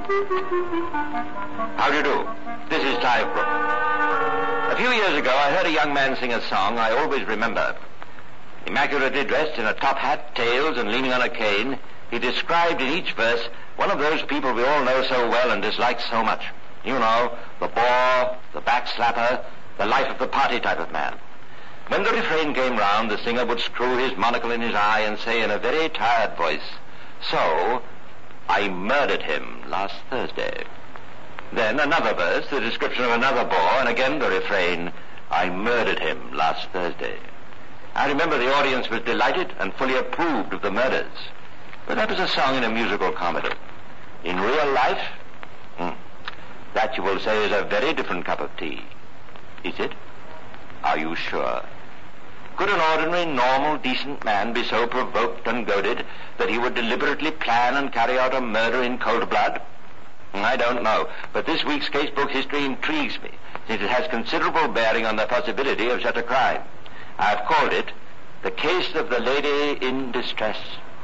How do you do? This is Clive Brook. A few years ago, I heard a young man sing a song I always remember. Immaculately dressed in a top hat, tails, and leaning on a cane, he described in each verse one of those people we all know so well and dislike so much. You know, the bore, the backslapper, the life of the party type of man. When the refrain came round, the singer would screw his monocle in his eye and say in a very tired voice, "So, I murdered him last Thursday." Then another verse, the description of another bore, and again the refrain, "I murdered him last Thursday." I remember the audience was delighted and fully approved of the murders. But that was a song in a musical comedy. In real life, that you will say is a very different cup of tea. Is it? Are you sure? Could an ordinary, normal, decent man be so provoked and goaded that he would deliberately plan and carry out a murder in cold blood? I don't know, but this week's casebook history intrigues me, since it has considerable bearing on the possibility of such a crime. I've called it The Case of the Lady in Distress.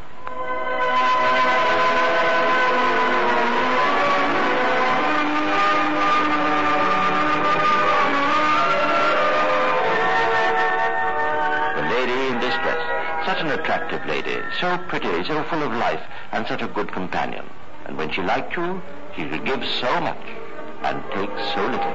Such an attractive lady, so pretty, so full of life, and such a good companion. And when she liked you, she could give so much and take so little.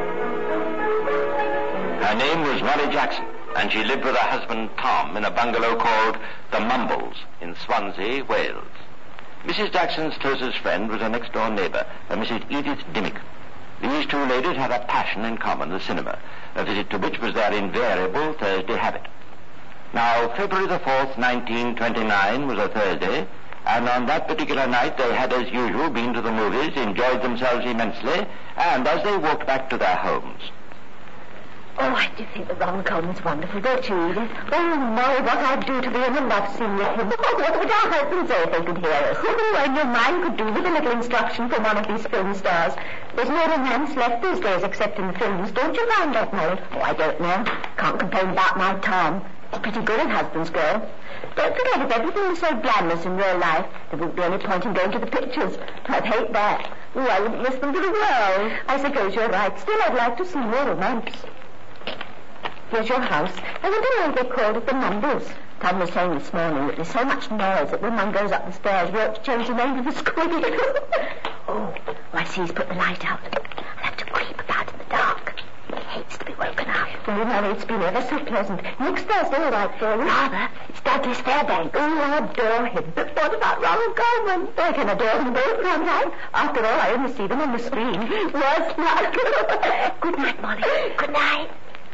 Her name was Molly Jackson, and she lived with her husband Tom in a bungalow called The Mumbles in Swansea, Wales. Mrs. Jackson's closest friend was her next-door neighbor, a Mrs. Edith Dimmick. These two ladies had a passion in common, the cinema, a visit to which was their invariable Thursday habit. Now, February the 4th, 1929 was a Thursday, and on that particular night they had, as usual, been to the movies, enjoyed themselves immensely, and as they walked back to their homes... Oh, I do think that Ron Coleman's wonderful, don't you, Edith? Oh, my, what I'd do to be in a love scene with him. Oh, what would our husbands say if they could hear us? Oh, and your mind could do with a little instruction from one of these film stars. There's no romance left these days except in the films, don't you find that, Molly? Oh, I don't know. Can't complain about my Tom. He's pretty good at husband's girl. Don't forget, if everything was so glamorous in real life, there wouldn't be any point in going to the pictures. I'd hate that. Oh, I wouldn't miss them for the world. I suppose you're right. Still, I'd like to see more romance. Here's your house. I wonder why they called it The Mumbles. Tom was saying this morning that there's so much noise that when one goes up the stairs, we ought to change the name to the squid. Oh, I see he's put the light out. I'll have to creep about in the dark. He hates to be woken up. Oh, no, it's been ever so pleasant. Next Thursday, all right for you. Rather. It's Douglas Fairbanks. Oh, I adore him. But what about Ronald Coleman? I can adore them both, can't I? After all, I only see them on the screen. Worse luck. Good night, Molly. Good night.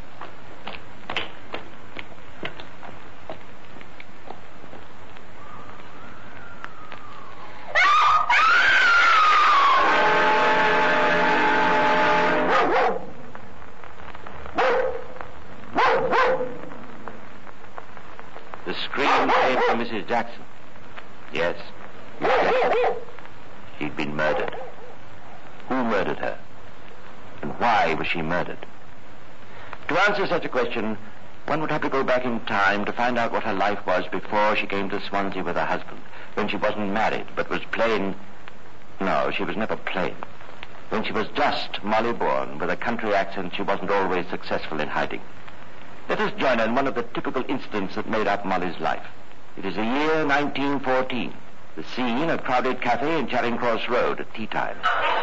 The scream came from Mrs. Jackson. Yes, she'd been murdered. Who murdered her? And why was she murdered? To answer such a question, one would have to go back in time to find out what her life was before she came to Swansea with her husband, when she wasn't married, but was plain... No, she was never plain. When she was just Molly Bourne, with a country accent she wasn't always successful in hiding. Let us join in one of the typical incidents that made up Molly's life. It is the year 1914. The scene, a crowded cafe in Charing Cross Road at tea time.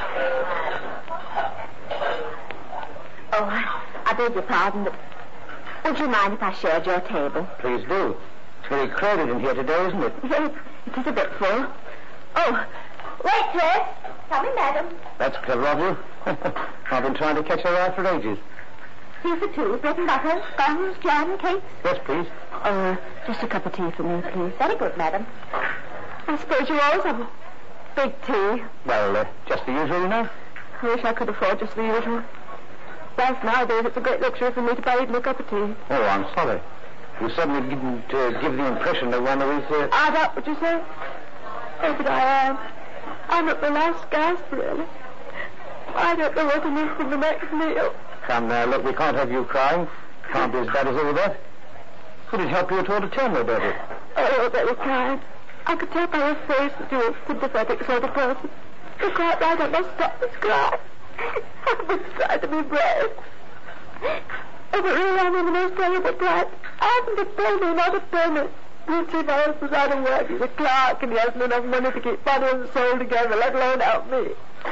Oh, I beg your pardon, but would you mind if I shared your table? Please do. It's very crowded in here today, isn't it? Yes, it is a bit full. Oh, waitress! Come in, madam. That's clever of you. I've been trying to catch her eye for ages. Tea for two, bread and butter, scones, jam, cakes. Yes, please. Just a cup of tea for me, please. Very good, madam. I suppose you always have a big tea. Well, just the usual, you know. I wish I could afford just the usual. Whilst nowadays it's a great luxury for me to buy even a cup of tea. Oh, I'm sorry. You suddenly didn't give the impression that one was... Ah, that what you say? Oh, but I am. I'm at the last gasp, really. I don't know what to eat for the next meal. Come now, look, we can't have you crying. Can't be as bad as all that. Could it help you at all to tell me about it? Oh, very kind. I could tell by your face that you're a sympathetic sort of person. You're quite right. I must stop this cry. I must try to be brave. If it really I'm in the most terrible plight, I haven't a penny, not a penny. You see, my husband's out of work. He's a clerk, and he hasn't enough money to keep body and soul together, let alone help me.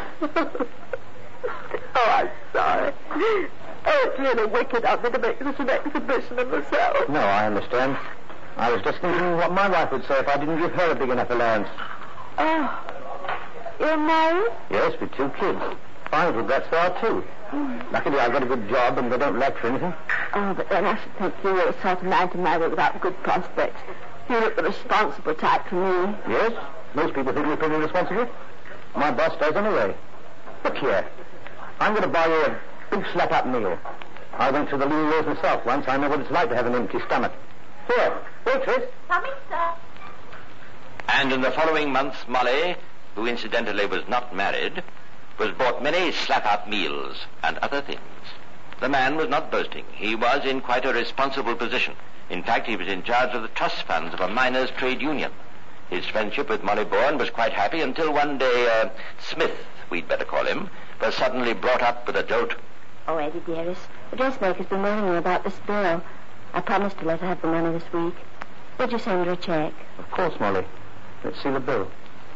Oh, I'm sorry. Oh, it's really wicked of me to make such an exhibition of myself. No, I understand. I was just thinking what my wife would say if I didn't give her a big enough allowance. Oh, you're married? Yes, with 2 kids. 5 regrets there are 2. Luckily, I've got a good job and they don't lack for anything. Oh, but then I should think you were the sort of man to marry without good prospects. You look the responsible type for me. Yes, most people think we're pretty responsible. My boss does anyway. Look here. I'm going to buy you a big slap-up meal. I went through the lean laws myself once. I know what it's like to have an empty stomach. Here, waitress. Coming, sir. And in the following months, Molly, who incidentally was not married, was bought many slap-up meals and other things. The man was not boasting. He was in quite a responsible position. In fact, he was in charge of the trust funds of a miners' trade union. His friendship with Molly Bourne was quite happy until one day Smith, we'd better call him, was suddenly brought up with a jolt. Oh, Eddie, dearest, the dressmaker's been warning me about this bill. I promised to let her have the money this week. Would you send her a cheque? Of course, Molly. Let's see the bill.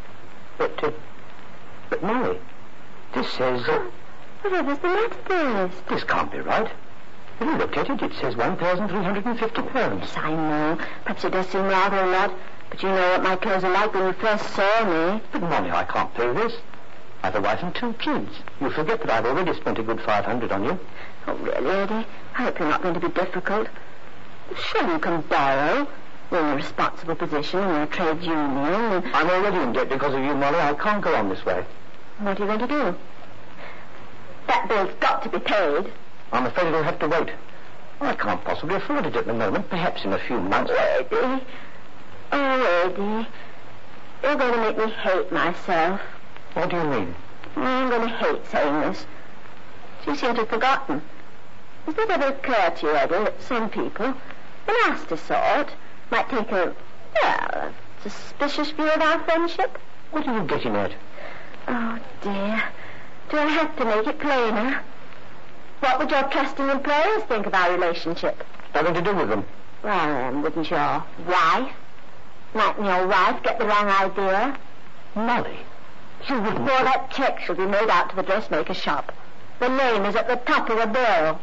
But Molly, this says... Whatever's the matter, dearest? This can't be right. Have you looked at it? It says £1,350. Yes, I know. Perhaps it does seem rather a lot, but you know what my clothes are like when you first saw me. But, Molly, I can't pay this. I've a wife and 2 kids. You forget that I've already spent a good $500 on you. Oh, really, Eddie? I hope you're not going to be difficult. Sure, you can borrow. You're in a responsible position in a trade union. And... I'm already in debt because of you, Molly. I can't go on this way. What are you going to do? That bill's got to be paid. I'm afraid it'll have to wait. I can't possibly afford it at the moment. Perhaps in a few months. Eddie. Oh, Eddie. You're going to make me hate myself. What do you mean? I'm going to hate saying this. You seem to have forgotten. Does it ever occur to you, Eddie, that some people, the nasty sort, might take a suspicious view of our friendship? What are you getting at? Oh, dear. Do I have to make it plainer? What would your trusting employers think of our relationship? Nothing to do with them. Well, wouldn't your wife? Mightn't your wife get the wrong idea? Molly, you wouldn't... Well, that cheque shall be made out to the dressmaker's shop. The name is at the top of the bill.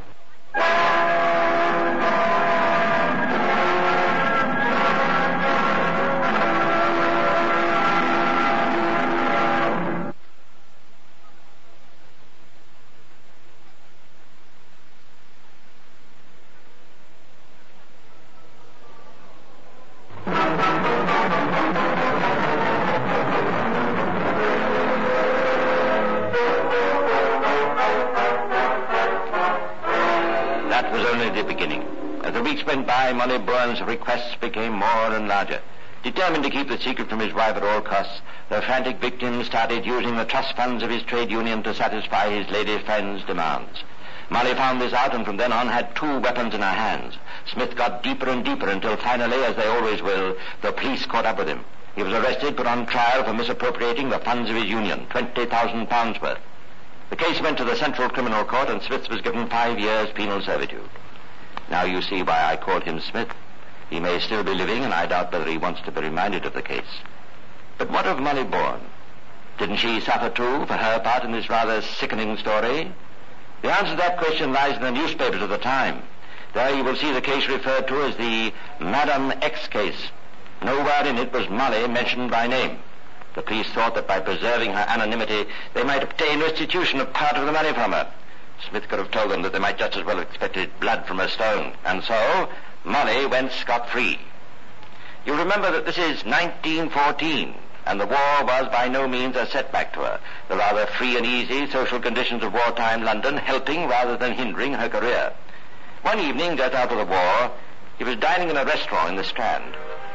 Molly Bourne's requests became more and larger. Determined to keep the secret from his wife at all costs, the frantic victim started using the trust funds of his trade union to satisfy his lady friend's demands. Molly found this out and from then on had 2 weapons in her hands. Smith got deeper and deeper until finally, as they always will, the police caught up with him. He was arrested, put on trial for misappropriating the funds of his union, £20,000 worth. The case went to the Central Criminal Court and Smith was given 5 years penal servitude. Now you see why I called him Smith. He may still be living, and I doubt whether he wants to be reminded of the case. But what of Molly Bourne? Didn't she suffer too for her part in this rather sickening story? The answer to that question lies in the newspapers of the time. There you will see the case referred to as the Madam X case. Nowhere in it was Molly mentioned by name. The police thought that by preserving her anonymity, they might obtain restitution of part of the money from her. Smith could have told them that they might just as well have expected blood from a stone. And so, Molly went scot-free. You remember that this is 1914, and the war was by no means a setback to her. The rather free and easy social conditions of wartime London helping rather than hindering her career. One evening, just after the war, he was dining in a restaurant in the Strand.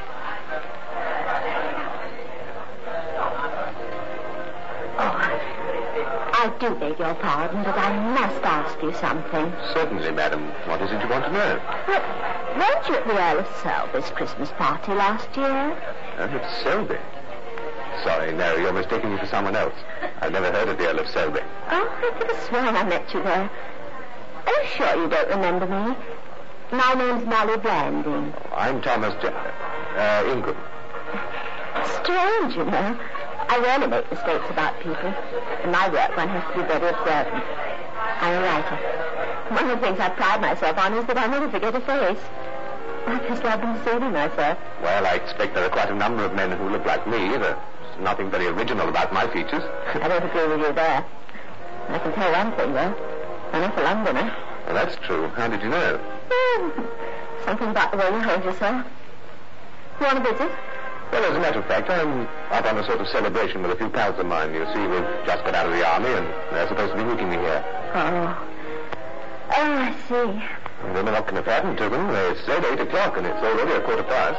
I do beg your pardon, but I must ask you something. Certainly, madam. What is it you want to know? Well, weren't you at the Earl of Selby's Christmas party last year? Earl of Selby? Sorry, no, you're mistaking me for someone else. I've never heard of the Earl of Selby. Oh, I could have sworn I met you there. Are you sure you don't remember me? My name's Molly Blanding. I'm Thomas Ingram. Strange, you know. I rarely make mistakes about people. In my work, one has to be very observant. I'm a writer. One of the things I pride myself on is that I never forget a face. I just love deceiving myself. Well, I expect there are quite a number of men who look like me. There's nothing very original about my features. I don't agree with you there. I can tell one thing, though. I'm not a Londoner. Well, that's true. How did you know? Something about the way you hold yourself. You want a visit? Well, as a matter of fact, I'm up on a sort of celebration with a few pals of mine. You see, we've just got out of the army, and they're supposed to be meeting me here. Oh, I see. And women not going to happen to them. They said 8 o'clock, and it's already 1:15.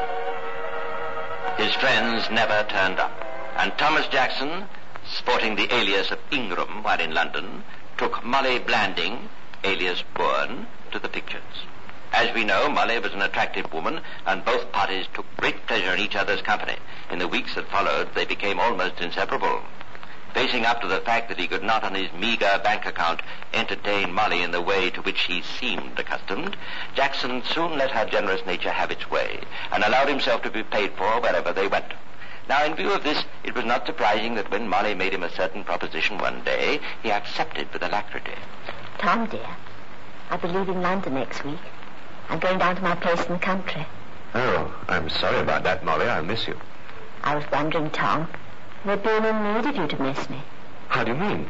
His friends never turned up, and Thomas Jackson, sporting the alias of Ingram while in London, took Molly Blanding, alias Bourne, to the pictures. As we know, Molly was an attractive woman, and both parties took great pleasure in each other's company. In the weeks that followed, they became almost inseparable. Facing up to the fact that he could not on his meager bank account entertain Molly in the way to which he seemed accustomed, Jackson soon let her generous nature have its way, and allowed himself to be paid for wherever they went. Now, in view of this, it was not surprising that when Molly made him a certain proposition one day, he accepted with alacrity. Tom, dear, I'll be leaving London next week. I'm going down to my place in the country. Oh, I'm sorry about that, Molly. I'll miss you. I was wondering, Tom, they'd been in need of you to miss me. How do you mean?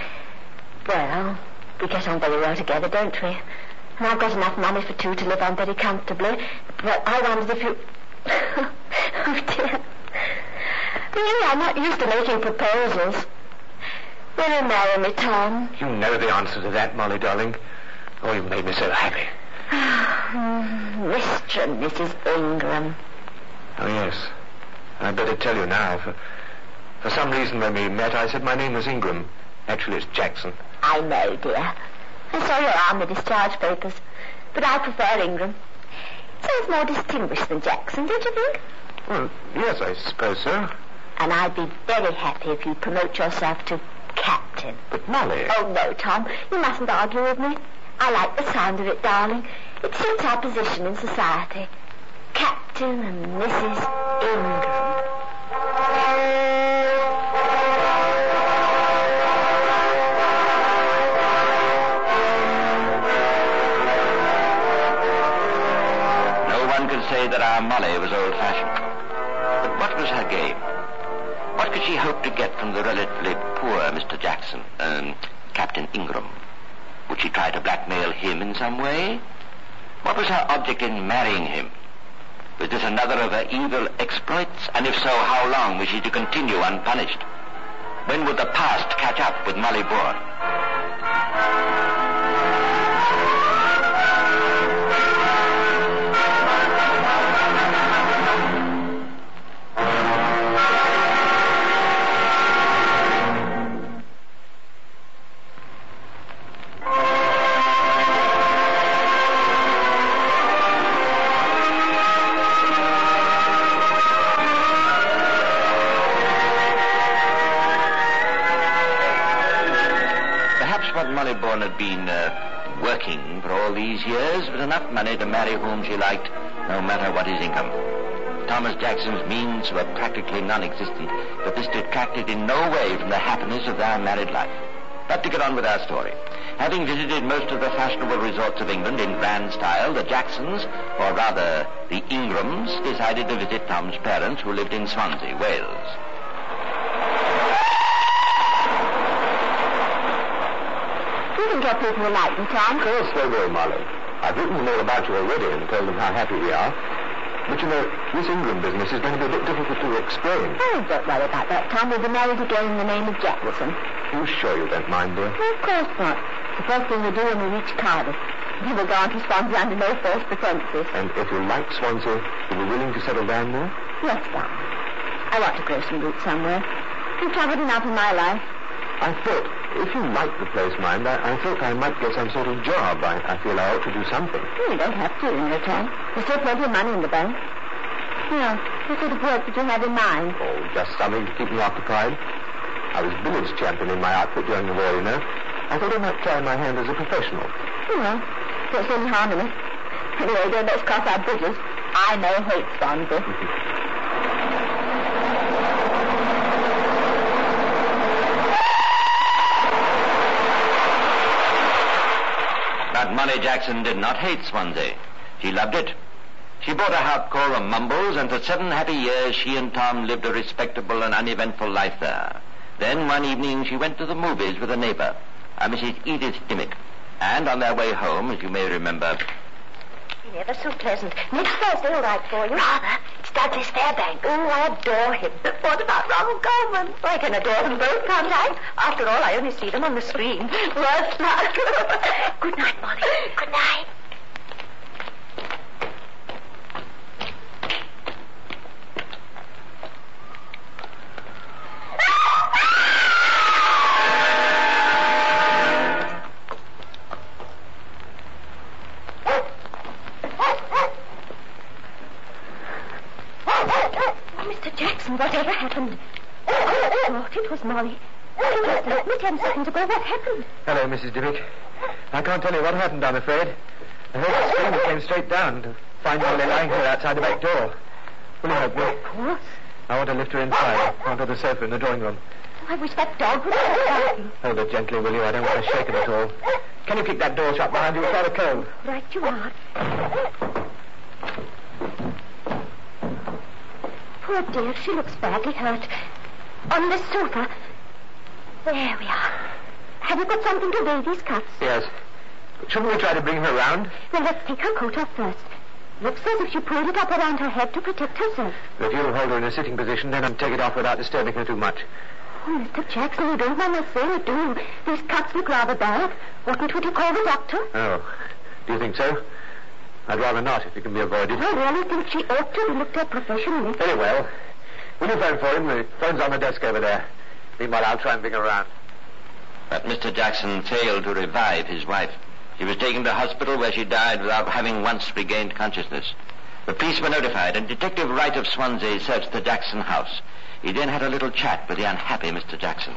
Well, we get on very well together, don't we? And I've got enough money for two to live on very comfortably. But I wondered if you... Oh, dear. Really, I'm not used to making proposals. Will you marry me, Tom? You know the answer to that, Molly, darling. Oh, you've made me so happy. Mr. and Mrs. Ingram. Oh, yes. I'd better tell you now. For some reason when we met, I said my name was Ingram. Actually, it's Jackson. I know, dear. I saw your army discharge papers. But I prefer Ingram. Sounds more distinguished than Jackson, don't you think? Well, yes, I suppose so. And I'd be very happy if you promote yourself to captain. But, Molly... Oh, no, Tom. You mustn't argue with me. I like the sound of it, darling. It suits our position in society. Captain and Mrs. Ingram. No one could say that our Molly was old-fashioned. But what was her game? What could she hope to get from the relatively poor Mr. Jackson, Captain Ingram? Would she try to blackmail him in some way? What was her object in marrying him? Was this another of her evil exploits? And if so, how long was she to continue unpunished? When would the past catch up with Molly Bourne? Molly Bourne had been working for all these years with enough money to marry whom she liked, no matter what his income. Thomas Jackson's means were practically non-existent, but this detracted in no way from the happiness of their married life. But to get on with our story. Having visited most of the fashionable resorts of England in grand style, the Jacksons, or rather the Ingrams, decided to visit Tom's parents, who lived in Swansea, Wales. Do you think your people will like me, Tom? Of course they will, Molly. I've written them all about you already and told them how happy we are. But, you know, this Ingram business is going to be a bit difficult to explain. Oh, don't worry about that, Tom. We'll be married again in the name of Jackson. You sure you don't mind, dear? No, of course not. The first thing we do when we reach Cardiff. We will go on to Swansea under no false pretenses. And if you like Swansea, you'll be willing to settle down there? Yes, darling. I want to grow some roots somewhere. You've travelled enough in my life. I thought, if you like the place, mind, I thought I might get some sort of job. I feel I ought to do something. You don't have to in return. There's still plenty of money in the bank. Well, what sort of work did you have in mind? Oh, just something to keep me occupied. I was billiards champion in my outfit during the war, you know. I thought I might try my hand as a professional. Well, there's any harm in it. Anyway, don't let's cross our bridges. I may hate Swansea. But Molly Jackson did not hate Swansea. She loved it. She bought a house called the Mumbles, and for 7 happy years she and Tom lived a respectable and uneventful life there. Then one evening she went to the movies with a neighbor, a Mrs. Edith Dimmick. And on their way home, as you may remember... Never so pleasant. Next Thursday, all right for you? Rather. It's Douglas Fairbanks. Oh, I adore him. What about Ronald Colman? I can adore them both, can't I? After all, I only see them on the screen. Worse luck. Good night, Molly. Good night. Whatever happened? I thought it was Molly. Just let me 10 seconds ago. What happened? Hello, Mrs. Dimmick. I can't tell you what happened, I'm afraid. I heard the scream and came straight down to find Molly lying here outside the back door. Will you help me? Of course. I want to lift her inside, onto the sofa in the drawing room. I wish that dog would stop barking. Hold her gently, will you? I don't want her shaken at all. Can you kick that door shut behind you? It's rather cold. Right you are. Poor dear, she looks badly hurt. On this sofa. There we are. Have you got something to bathe these cuts? Yes. Shouldn't we try to bring her round? Well, let's take her coat off first. Looks as if she pulled it up around her head to protect herself. If you'll hold her in a sitting position, then I'll take it off without disturbing her too much. Oh, Mr. Jackson, you don't mind my saying it, do you? These cuts look rather bad. Would you call the doctor? Oh, do you think so? I'd rather not, if it can be avoided. I really think she ought to be looked at professionally. Very well. Will you phone for him? The phone's on the desk over there. Meanwhile, I'll try and bring her around. But Mr. Jackson failed to revive his wife. She was taken to hospital where she died without having once regained consciousness. The police were notified, and Detective Wright of Swansea searched the Jackson house. He then had a little chat with the unhappy Mr. Jackson.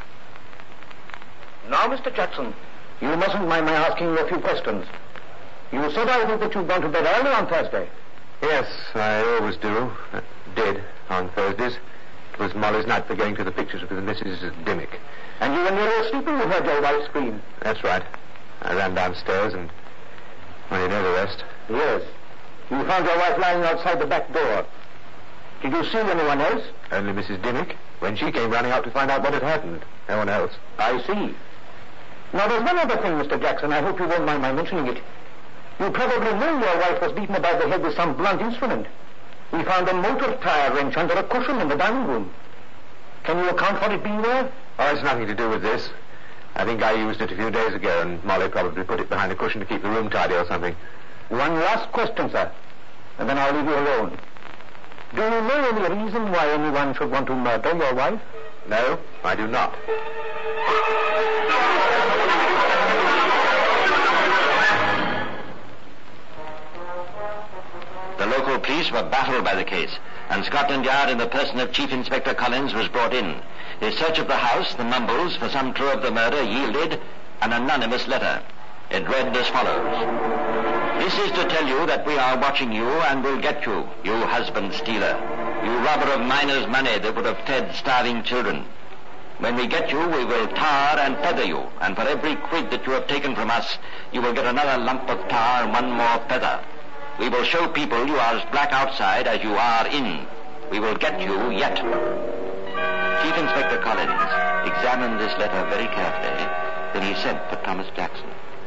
Now, Mr. Jackson, you mustn't mind my asking you a few questions. You said, I think, that you'd gone to bed early on Thursday. Yes, I always do. Did on Thursdays. It was Molly's night for going to the pictures with Mrs. Dimmick. And you were nearly asleep when you heard your wife scream. That's right. I ran downstairs and... well, you know the rest. Yes. You found your wife lying outside the back door. Did you see anyone else? Only Mrs. Dimmick. When she came running out to find out what had happened. No one else. I see. Now, there's one other thing, Mr. Jackson. I hope you won't mind my mentioning it. You probably knew your wife was beaten about the head with some blunt instrument. We found a motor tire wrench under a cushion in the dining room. Can you account for it being there? Oh, it's nothing to do with this. I think I used it a few days ago, and Molly probably put it behind a cushion to keep the room tidy or something. One last question, sir, and then I'll leave you alone. Do you know any reason why anyone should want to murder your wife? No, I do not. The local police were baffled by the case, and Scotland Yard in the person of Chief Inspector Collins was brought in. His search of the house, the Mumbles, for some clue of the murder yielded an anonymous letter. It read as follows. This is to tell you that we are watching you and will get you, you husband stealer, you robber of miners' money that would have fed starving children. When we get you, we will tar and feather you, and for every quid that you have taken from us, you will get another lump of tar and one more feather. We will show people you are as black outside as you are in. We will get you yet. Chief Inspector Collins examined this letter very carefully. Then he sent for Thomas Jackson.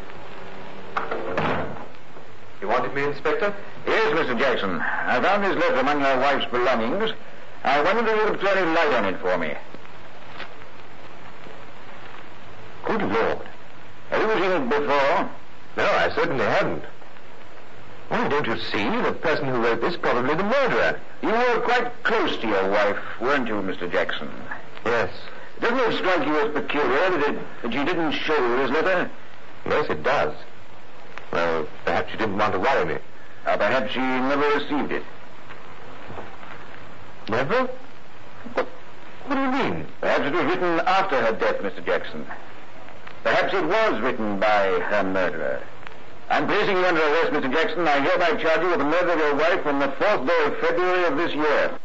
You wanted me, Inspector? Yes, Mr. Jackson. I found this letter among your wife's belongings. I wondered if you could throw any light on it for me. Good Lord. Have you seen it before? No, I certainly haven't. Why, don't you see? The person who wrote this probably the murderer. You were quite close to your wife, weren't you, Mr. Jackson? Yes. Doesn't it strike you as peculiar that she didn't show you this letter? Yes, it does. Well, perhaps she didn't want to worry me. Or perhaps she never received it. Never? What do you mean? Perhaps it was written after her death, Mr. Jackson. Perhaps it was written by her murderer. I'm placing you under arrest, Mr. Jackson. I hereby charge you with the murder of your wife on the 4th day of February of this year.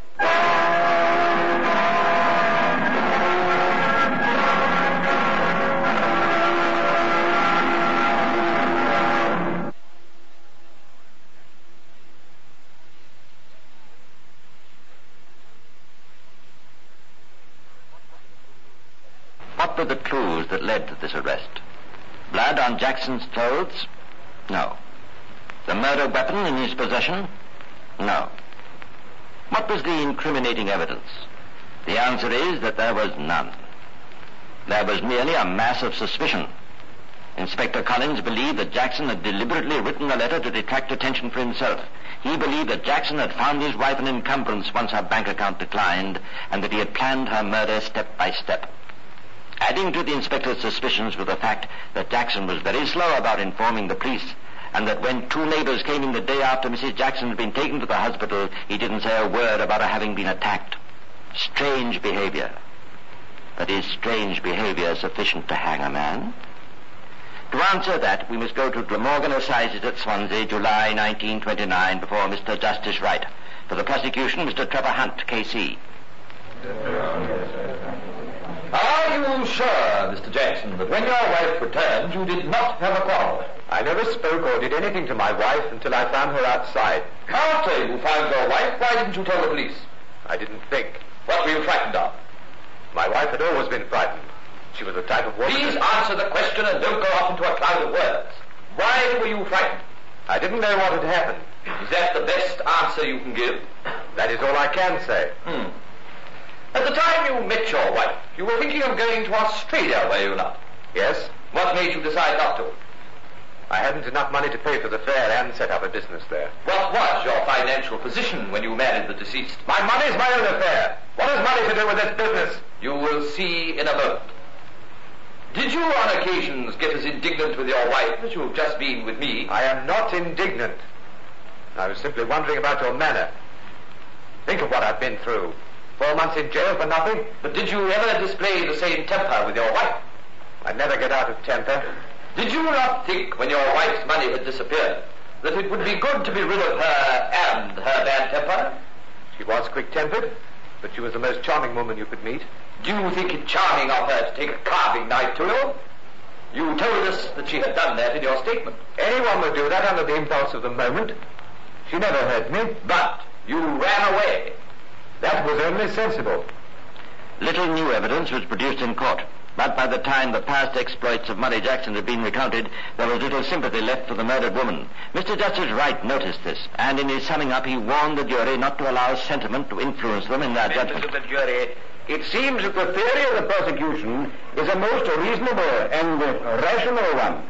What were the clues that led to this arrest? Blood on Jackson's clothes? No. The murder weapon in his possession? No. What was the incriminating evidence? The answer is that there was none. There was merely a mass of suspicion. Inspector Collins believed that Jackson had deliberately written the letter to detract attention for himself. He believed that Jackson had found his wife an encumbrance once her bank account declined, and that he had planned her murder step by step. Adding to the inspector's suspicions was the fact that Jackson was very slow about informing the police, and that when two neighbors came in the day after Mrs. Jackson had been taken to the hospital, he didn't say a word about her having been attacked. Strange behavior. But is strange behavior sufficient to hang a man? To answer that, we must go to Glamorgan Assizes at Swansea, July 1929, before Mr. Justice Wright. For the prosecution, Mr. Trevor Hunt, K.C. Are you sure, Mr. Jackson, that when your wife returned, you did not have a quarrel? I never spoke or did anything to my wife until I found her outside. After you found your wife, why didn't you tell the police? I didn't think. What were you frightened of? My wife had always been frightened. She was the type of woman... Please answer the question and don't go off into a cloud of words. Why were you frightened? I didn't know what had happened. Is that the best answer you can give? That is all I can say. At the time you met your wife, you were thinking of going to Australia, were you not? Yes? What made you decide not to? I hadn't enough money to pay for the fare and set up a business there. What was your financial position when you married the deceased? My money's my own affair. What has money to do with this business? You will see in a moment. Did you on occasions get as indignant with your wife as you have just been with me? I am not indignant. I was simply wondering about your manner. Think of what I've been through. 4 months in jail for nothing. But did you ever display the same temper with your wife? I never get out of temper. Did you not think, when your wife's money had disappeared, that it would be good to be rid of her and her bad temper? She was quick-tempered, but she was the most charming woman you could meet. Do you think it charming of her to take a carving knife to you? You told us that she had done that in your statement. Anyone would do that under the impulse of the moment. She never hurt me. But you ran away. That was only sensible. Little new evidence was produced in court, but by the time the past exploits of Murray Jackson had been recounted, there was little sympathy left for the murdered woman. Mr. Justice Wright noticed this, and in his summing up he warned the jury not to allow sentiment to influence them in their judgment. Members of the jury, it seems that the theory of the prosecution is a most reasonable and rational one.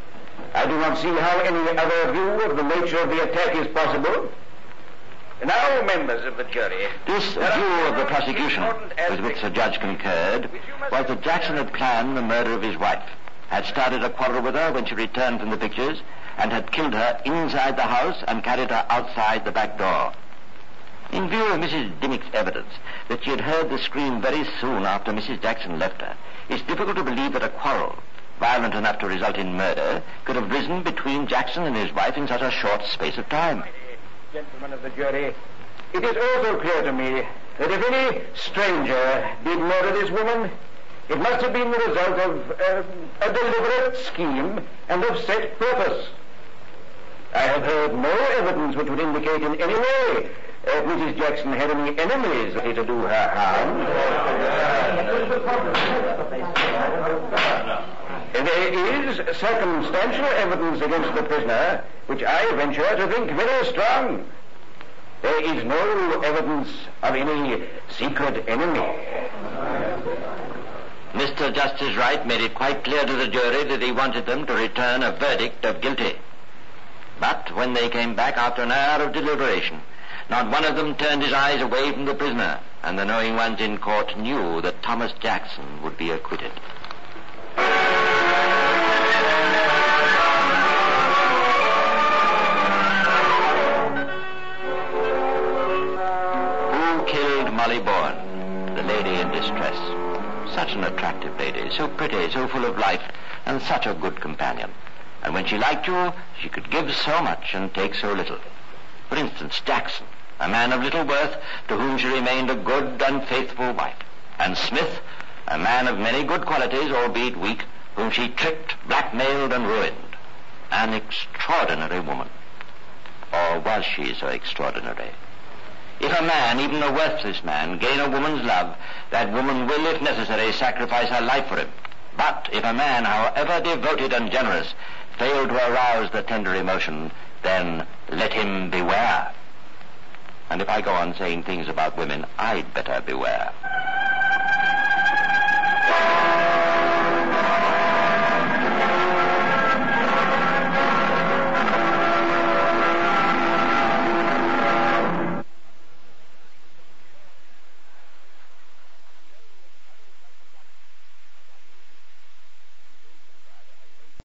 I do not see how any other view of the nature of the attack is possible. Now, members of the jury... This view of the prosecution, with which the judge concurred, was that Jackson had planned the murder of his wife, had started a quarrel with her when she returned from the pictures, and had killed her inside the house and carried her outside the back door. In view of Mrs. Dimmick's evidence that she had heard the scream very soon after Mrs. Jackson left her, it's difficult to believe that a quarrel, violent enough to result in murder, could have risen between Jackson and his wife in such a short space of time. Gentlemen of the jury, it is also clear to me that if any stranger did murder this woman, it must have been the result of a deliberate scheme and of set purpose. I have heard no evidence which would indicate in any way that Mrs. Jackson had any enemies ready to do her harm. There is circumstantial evidence against the prisoner, which I venture to think very strong. There is no evidence of any secret enemy. Mr. Justice Wright made it quite clear to the jury that he wanted them to return a verdict of guilty. But when they came back after an hour of deliberation, not one of them turned his eyes away from the prisoner, and the knowing ones in court knew that Thomas Jackson would be acquitted. Who killed Such an attractive lady, so pretty, so full of life, and such a good companion. And when she liked you, she could give so much and take so little. For instance, Jackson, a man of little worth, to whom she remained a good and faithful wife. And Smith, a man of many good qualities, albeit weak, whom she tricked, blackmailed, and ruined. An extraordinary woman. Or was she so extraordinary? If a man, even a worthless man, gain a woman's love, that woman will, if necessary, sacrifice her life for him. But if a man, however devoted and generous, fail to arouse the tender emotion, then let him beware. And if I go on saying things about women, I'd better beware.